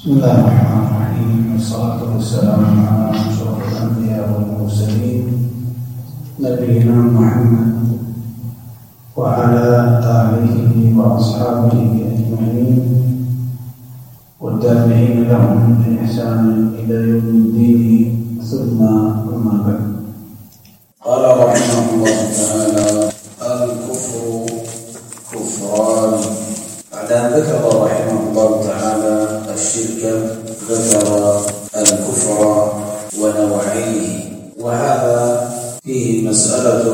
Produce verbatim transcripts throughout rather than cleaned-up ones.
بسم الله الرحمن الرحيم، والصلاة والسلام على أشرف الأنبياء والمرسلين نبينا محمد وعلى آله وأصحابه أجمعين والتابعين لهم بإحسان إلى يوم الدين، ثم أما بعد. قال رحمه الله تعالى: الكفر كفران. بعد أن ذكر رحمه الله تعالى الشرك ذكر الكفر ونوعيه، وهذا فيه مسألة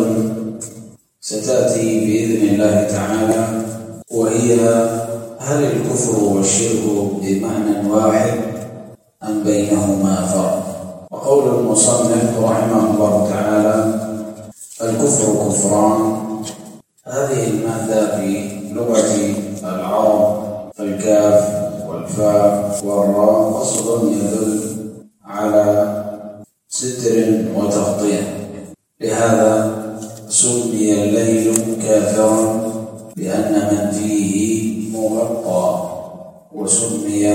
ستأتي بإذن الله تعالى، وهي: هل الكفر والشرك بمعنى واحد أم بينهما فرق؟ وقول المصنف رحمه الله تعالى: الكفر كفران، هذه المادة في لغة العرب فالكاف والفاء والراء أصل يدل على ستر وتغطية، لهذا سمي الليل كافرا لأن من فيه مغطى، وسمي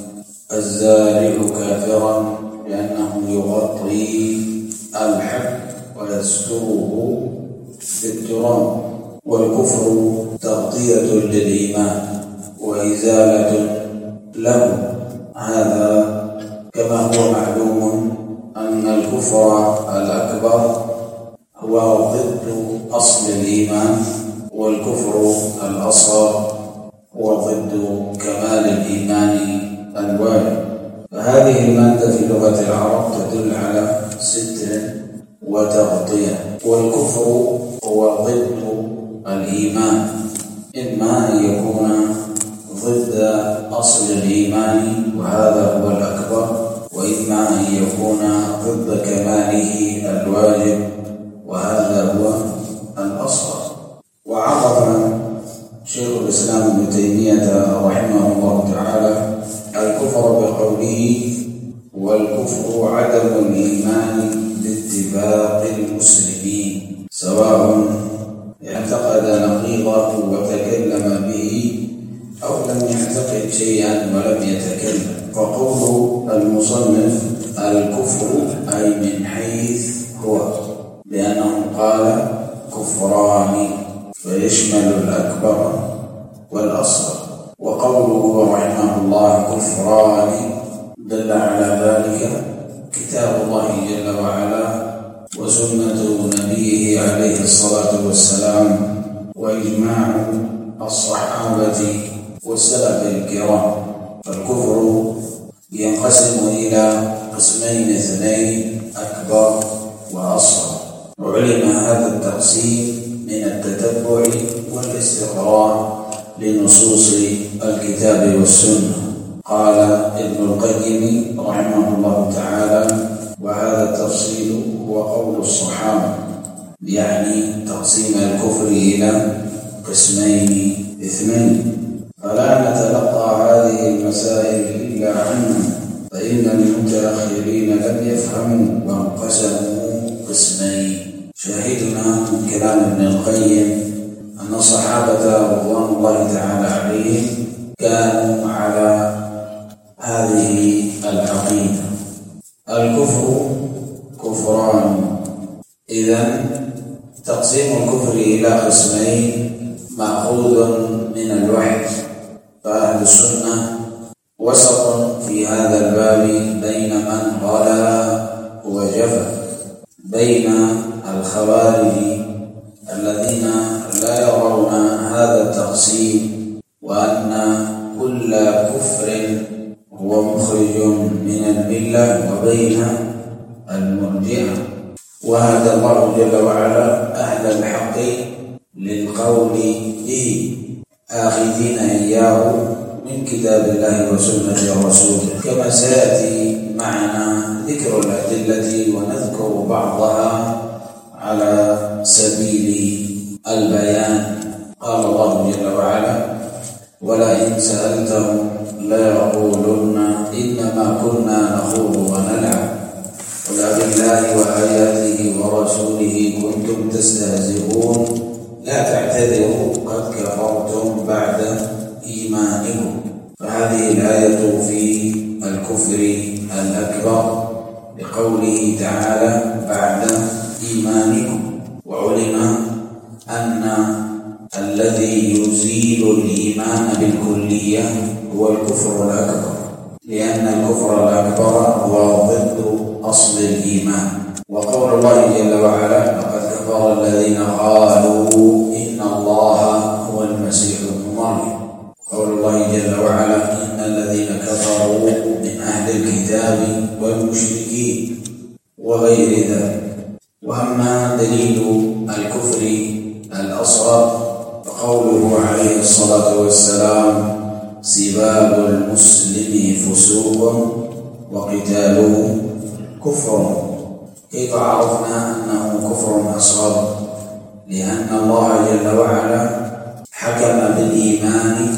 الزارع كافرا لأنه يغطي الحب ويستره بالتراب. والكفر تغطية للإيمان وإزالة له، هذا كما هو معلوم أن الكفر الأكبر هو ضد أصل الإيمان، والكفر الأصغر هو ضد كمال الإيمان الواجب. فهذه المادة في لغة العرب تدل على ستر وتغطية، والكفر هو ضد الإيمان، إما أن يكون ضد أصل الإيمان وهذا هو الأكبر، وإما أن يكون ضد كماله الواجب وهذا هو الأصغر. وعرف شيخ الإسلام ابن تيمية رحمه الله تعالى الكفر بقوله: والكفر عدم الإيمان باتفاق المسلمين، سواء اعتقد نقيضه وتكلم به أو لم يعتقد شيئا ولم يتكلم. فقول المصنف الكفر أي من حيث هو، لأنه قال كفران فيشمل الأكبر والأصغر. وقوله رحمه الله كفران دل على ذلك كتاب الله جل وعلا وسنة نبيه عليه الصلاة والسلام وإجماع الصحابة والسلف الكرام. فالكفر ينقسم إلى قسمين اثنين: أكبر وأصغر. وعلم هذا التقسيم من التتبع والاستقراء لنصوص الكتاب والسنة. قال ابن القيم رحمه الله تعالى: وهذا التفصيل هو قول الصحابة، يعني تقسيم الكفر إلى قسمين اثنين، فلا نتلقى هذه المسائل إلا عنهم، فإن المتأخرين لم يفهموا وانقسموا قسمين. شاهدنا من كلام ابن القيم أن الصحابة رضوان الله تعالى عليهم كانوا على هذه العقيدة: الكفر كفران. إذن تقسيم الكفر إلى قسمين مأخوذ من الوحي، فأهل السنة وسط في هذا الباب بين من غلا وجفا، بين الخوارج الذين لا يرون هذا التقسيم وأن كل كفر هو مخرج من الملة، وبين المرجئة. وهذا الله جل وعلا أهل الحق للقول به، آخذين إياه من كتاب الله وسنة رسوله، كما سيأتي معنا ذكر الأدلة ونذكر بعضها على سبيل البيان. قال الله جل وعلا: ولئن سألتهم ليقولن إنما كنا نخوض ونلعب قل أبالله وآياته ورسوله كنتم تستهزئون لا تعتذروا قد كفرتم بعد إيمانكم. فهذه الآية في الكفر الأكبر لقوله تعالى بعد إيمانكم. وعلم أن الذي يزيل الإيمان بالكلية هو الكفر الأكبر، لأن الكفر الأكبر هو ضد أصل الإيمان. وقول الله جل وعلا لقد كفر الذين قالوا إن الله هو المسيح ابن مريم. قول الله جل وعلا إن الذين كفروا من أهل الكتاب والمشركين وغير ذلك. وأما دليل الكفر الأصغر فقوله عليه الصلاة والسلام سباب المسلم فسوق وقتاله كفر. كيف عرفنا أنه كفر أصغر؟ لأن الله جل وعلا حكم بالإيمان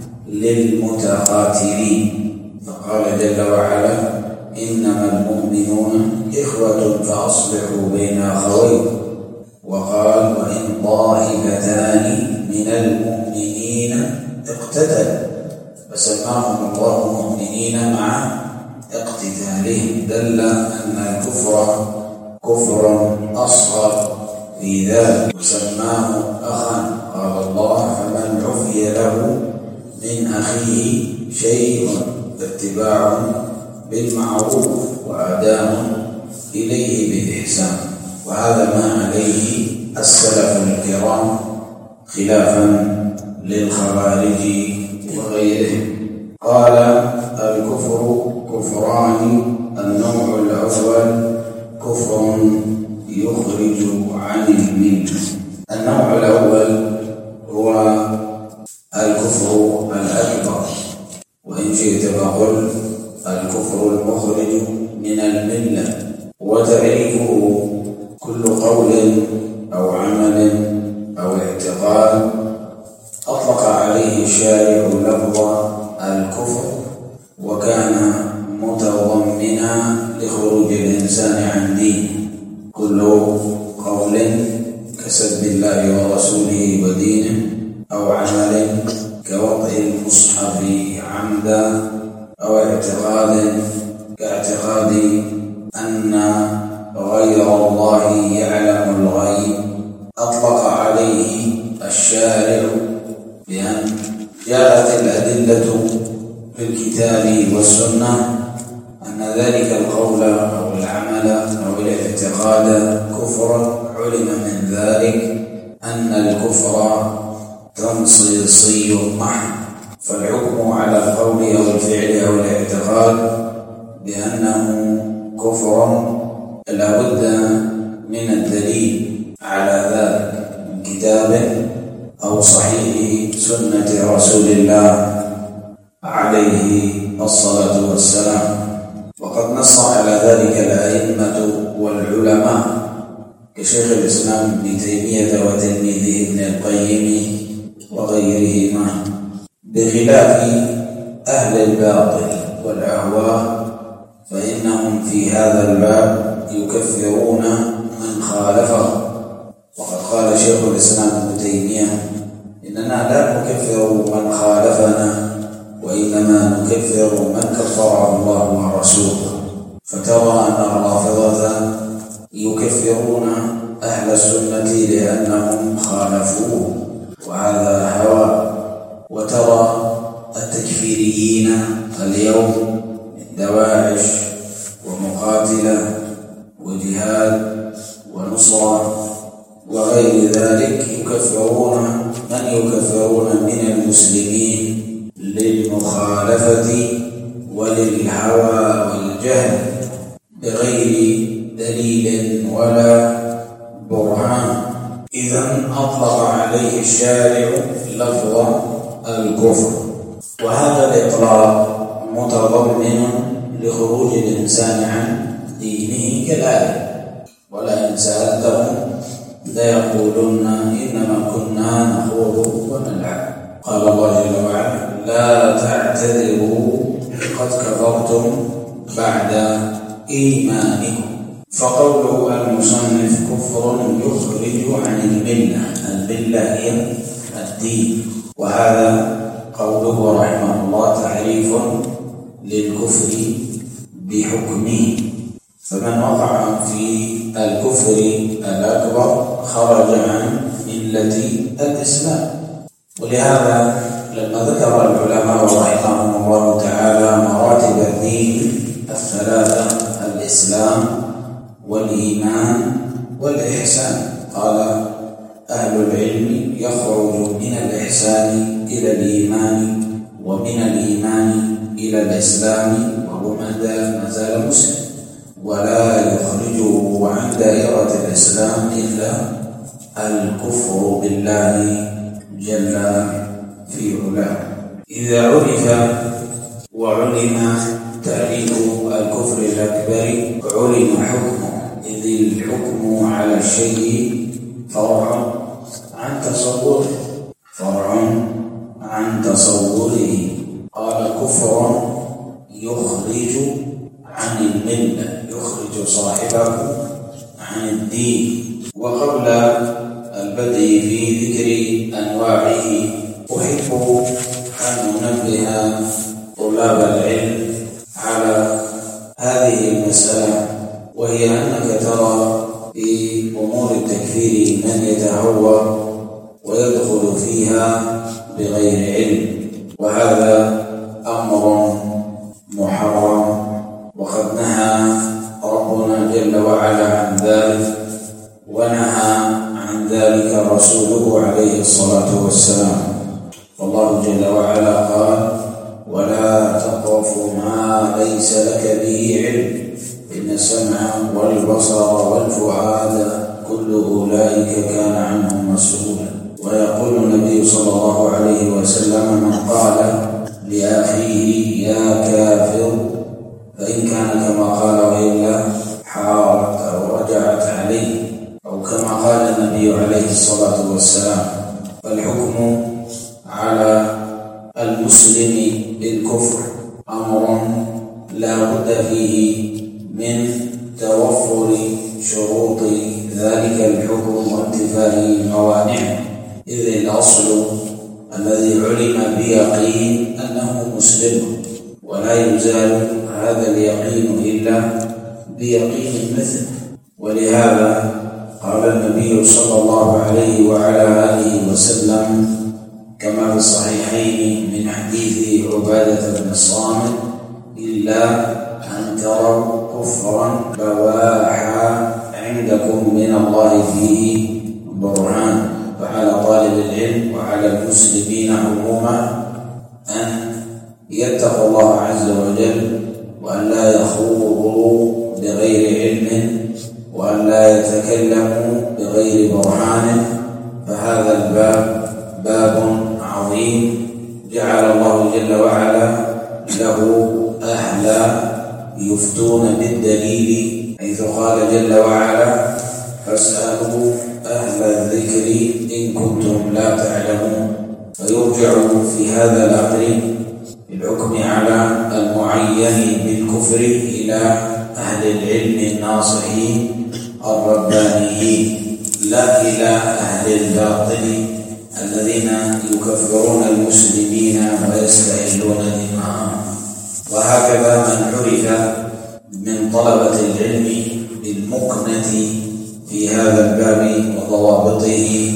للمتقاتلين، فقال جل وعلا إنما المؤمنون إخوة فأصلحوا بين أخوين. وقال وإن طائفتان من المؤمنين اقتتلوا، فسماهم الله مؤمنين مع اقتتالهم، دل أن الكفر كفر أصغر في ذلك، وسماه أخا. قال الله فمن عفي له من أخيه شيء فاتباع بالمعروف وأداء إليه بالإحسان. وهذا ما عليه السلف الكرام خلافا للخوارج وغيرهم. قال الكفر كفران. النوع الأول كفر يخرج عن الملة. النوع الأول هو الكفر الأكبر، وإن شئت فقل الكفر المخرج من الملة. وتعريفه كل قول أو عمل أو اعتقاد أطلق عليه الشارع لفظ الكفر وكان متضمنا لخروج الإنسان عن دينه. كل قول كسب الله ورسوله ودينه، أو عمل كوضع المصحف عمدا، أو اعتقاد كاعتقاد أن غير الله يعلم الغيب أطلق عليه الشارع بأن جاءت الأدلة في الكتاب والسنة أن ذلك القول أو العمل أو الاعتقاد كفر. علم من ذلك أن الكفر تنصيصي محض، فالحكم على القول أو الفعل أو الاعتقاد بأنه كفر لا بد من الدليل على ذلك من كتاب أو صحيح سنة رسول الله عليه الصلاة والسلام. وقد نص على ذلك الأئمة والعلماء كشيخ الإسلام ابن تيمية وتلميذه ابن القيم وغيرهما، بخلاف أهل الباطل والأهواء فإنهم في هذا الباب يكفرون من خالفه. وقد قال شيخ الإسلام ابن تيمية إننا لا نكفر من خالفنا، وإنما نكفر من كفره الله ورسوله. فترى أن الرافضة يكفرون أهل السنة لأنهم خالفوه، وهذا هوى. وترى التكفيريين اليوم من دواعش ومقاتلة وجهاد ونصرة وغير ذلك يكفرون من يكفرون من المسلمين للمخالفة وللهوى والجهل بغير دليل ولا برهان. إذن أطلق عليه الشارع لفظ الكفر، وهذا الإطلاق متضمن لخروج الإنسان عن دينه كالآية. ولئن سألتهم ليقولن إنما كنا نخوض ونلعب. قال الله جل وعلا لا تعتذروا قد كفرتم بعد إيمانكم. فقوله المصنف كفر يخرج عن الملة. الملة هي الدين، وهذا قوله رحمه الله تعريف للكفر بحكمه، فمن وقع في الكفر الأكبر خرج عن ملة الإسلام. ولهذا لما ذكر العلماء رحمهم الله تعالى مراتب الدين الثلاثة الإسلام والإيمان والإحسان، قال أهل العلم يخرج من الإحسان إلى الإيمان ومن الإيمان إلى الإسلام وهو ما زال مسلم، ولا يخرجه عن دائرة الإسلام إلا الكفر بالله جل في علاه. إذا عرف وعلم تعريف الكفر الأكبر علم حكمه، إذ الحكم على الشيء فرع عن تصوره فرع عن تصوره قال كفر يخرج عن الملة، يخرج صاحبه عن الدين. وقبل البدء في ذكر أنواعه أحب أن ننبه طلاب العلم على هذه المسألة، وهي أنك ترى في أمور التكفير من يتهور ويدخل فيها بغير علم، وهذا أمر محرم، وقد نهى ربنا جل وعلا عن ذلك، ونهى عن ذلك رسوله عليه الصلاة والسلام. والله جل وعلا قال: ولا تقف ما ليس لك به علم إن السمع والبصر والفؤاد كل أولئك كان عنه مسؤولا. ويقول النبي صلى الله عليه وسلم: من قال لأخيه يا كافر فإن كان كما قال وإلا حارت أو رجعت عليه، أو كما قال النبي عليه الصلاة والسلام. فالحكم على المسلم بالكفر أمر لا بد فيه من توفر شروط ذلك الحكم وانتفاء موانعه، إذ الأصل الذي علم بيقين أنه مسلم، ولا يزال هذا اليقين إلا بيقين مثله. ولهذا قال النبي صلى الله عليه وعلى آله وسلم كما في الصحيحين من حديث عبادة بن الصامت: إلا أن تروا كفرا بواحا عندكم من الله فيه برهان. فعلى طالب العلم وعلى المسلمين عموما أن يتقوا الله عز وجل، وأن لا يخوضوا بغير علم، وأن لا يتكلموا بغير برهان، فهذا الباب باب عظيم جعل الله جل وعلا له أهلا يفتون بالدليل، حيث قال جل وعلا: فاسألوا أهل الذكر إن كنتم لا تعلمون. فيرجع في هذا الأمر بالحكم على المعين بالكفر إلى أهل العلم الناصحين الربانيين، لا إلى أهل الباطل الذين يكفرون المسلمين ويستحلون دماءهم. وهكذا من عرف من طلبة العلم بالمكنة في هذا الباب وضوابطه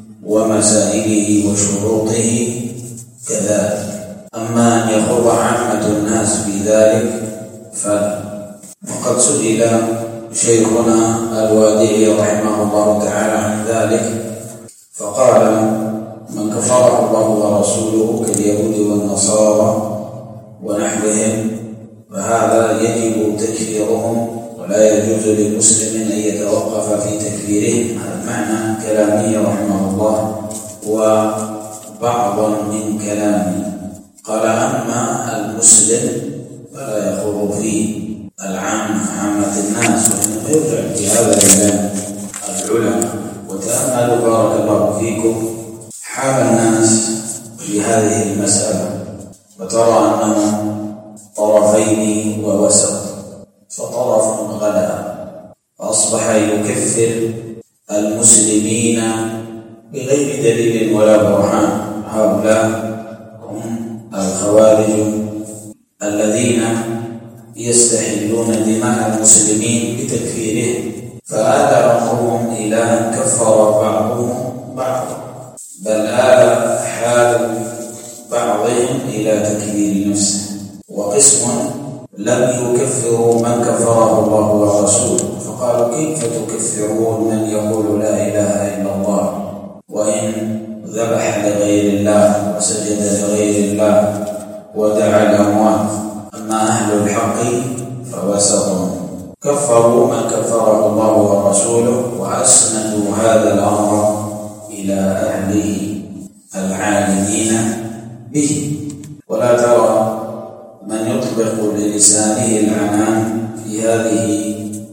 ومسائله وشروطه كذلك. أما أن يخوض عامة الناس في ذلك فلا. وقد سئل شيخنا الوادعي رحمه الله تعالى عن ذلك فقال: من كفره الله ورسوله كاليهود والنصارى ونحوهم فهذا يجب تكفيرهم، ولا يجوز للمسلم أن يتوقف في تكفيرهم. هذا معنى كلامه رحمه الله وبعضا من كلامه. قال: أما المسلم فلا يخوض فيه العام عامة الناس، وإنما يرجع في هذا إلى العلماء. وتأملوا بارك الله فيكم حال الناس في هذه المسألة، وترى أنهم طرفين ووسط، فطرف غلا فأصبح يكفر المسلمين بغير دليل ولا برهان. هؤلاء هم الخوارج الذين يستحلون دماء المسلمين بتكفيرهم، فهذا أمرهم إلى أن كفر بعضهم بعضا، بل آل حال بعضهم إلى تكفير نفسه. وقسم لم يكفروا من كفره الله ورسوله، فقالوا كيف تكفرون من يقول لا إله إلا الله وإن ذبح لغير الله وسجد لغير الله ودعا الأموات؟ أما أهل الحق فوسطهم، كفروا من كفره الله ورسوله وأسندوا هذا الأمر إلى أهله العالمين به. ولا ترى من يطلق بلسانه العنان في هذه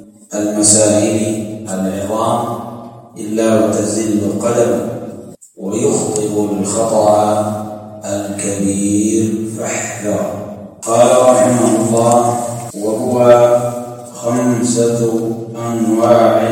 المسائل العظام إلا وتزل قدمه ويخطئ الخطأ الكبير فاحذر. قال رحمه الله: وهو خمسة أنواع: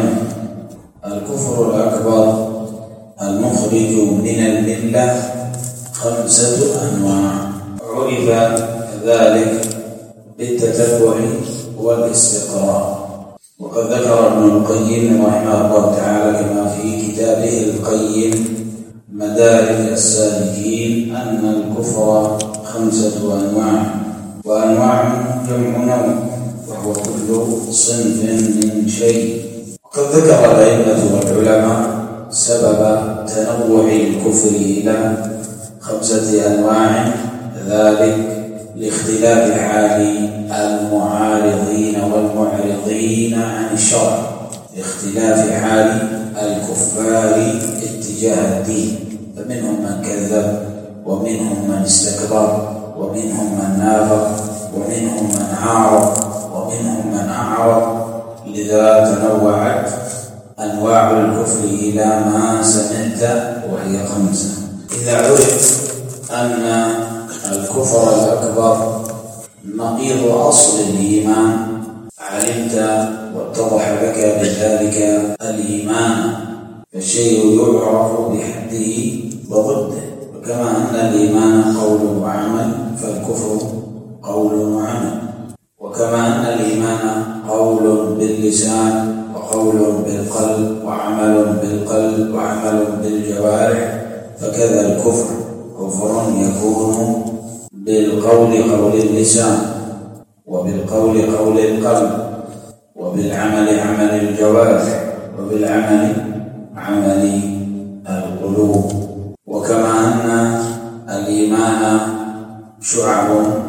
الكفر الأكبر المخرج من الملة خمسة أنواع، عرف ذلك بالتتبع والاستقراء. وقد ذكر ابن القيم رحمه الله تعالى كما في كتابه القيم مدارج السالكين أن الكفر خمسة أنواع، وأنواع جمع نوع، وهو كل صنف من شيء. وقد ذكر الأئمة والعلماء سبب تنوع الكفر إلى خمسة أنواع، ذلك لاختلاف حال المعارضين والمعرضين عن الشرع، لاختلاف حال الكفار اتجاه الدين، فمنهم من كذب ومنهم من استكبر ومنهم من نافق ومنهم من عارض ومنهم من أعرض. لذا تنوعت أنواع الكفر إلى ما سمعت وهي خمسة. إذا عرف أن الكفر الأكبر نقيض أصل الإيمان علمت واتضح لك بذلك الإيمان، فالشيء يعرف بحده وضده. وكما أن الإيمان قول وعمل فالكفر قول وعمل، وكما أن الإيمان قول باللسان وقول بالقلب وعمل بالقلب وعمل بالجوارح، فكذا الكفر كفر يكون بالقول قول اللسان وبالقول قول القلب وبالعمل عمل الجوارح وبالعمل عمل القلوب. وكما أن الإيمان شعب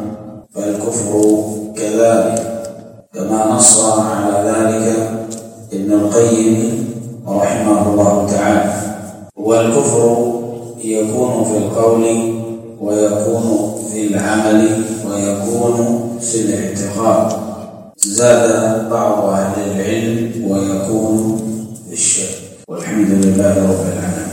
فالكفر كذلك، كما نص على ذلك ابن القيم رحمه الله تعالى. والكفر يكون في القول ويكون في العمل ويكون في الاعتقاد. زاد بعض أهل العلم ويكون في الشرك. والحمد لله رب العالمين.